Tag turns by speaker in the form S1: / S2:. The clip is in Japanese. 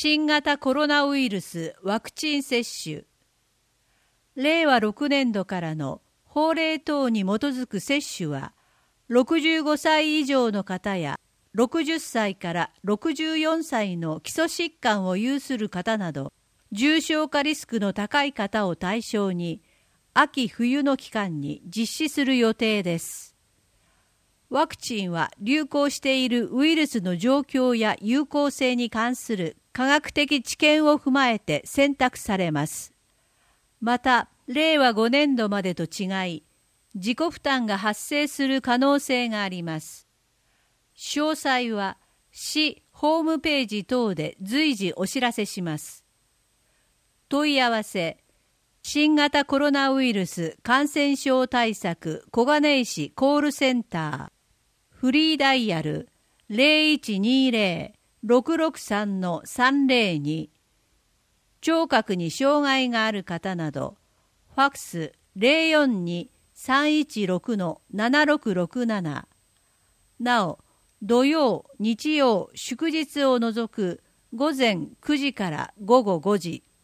S1: 新型コロナウイルスワクチン接種。令和6年度からの法令等に基づく接種は、65歳以上の方や60歳から64歳の基礎疾患を有する方など、重症化リスクの高い方を対象に、秋冬の期間に実施する予定です。ワクチンは流行しているウイルスの状況や有効性に関する科学的知見を踏まえて選択されます。また、令和5年度までと違い、自己負担が発生する可能性があります。詳細は市ホームページ等で随時お知らせします。問い合わせ、新型コロナウイルス感染症対策小金井市コールセンター、フリーダイヤル 0120-663-302、聴覚に障害がある方など、ファクス 042-316-7667。なお、土曜、日曜、祝日を除く午前9時から午後5時。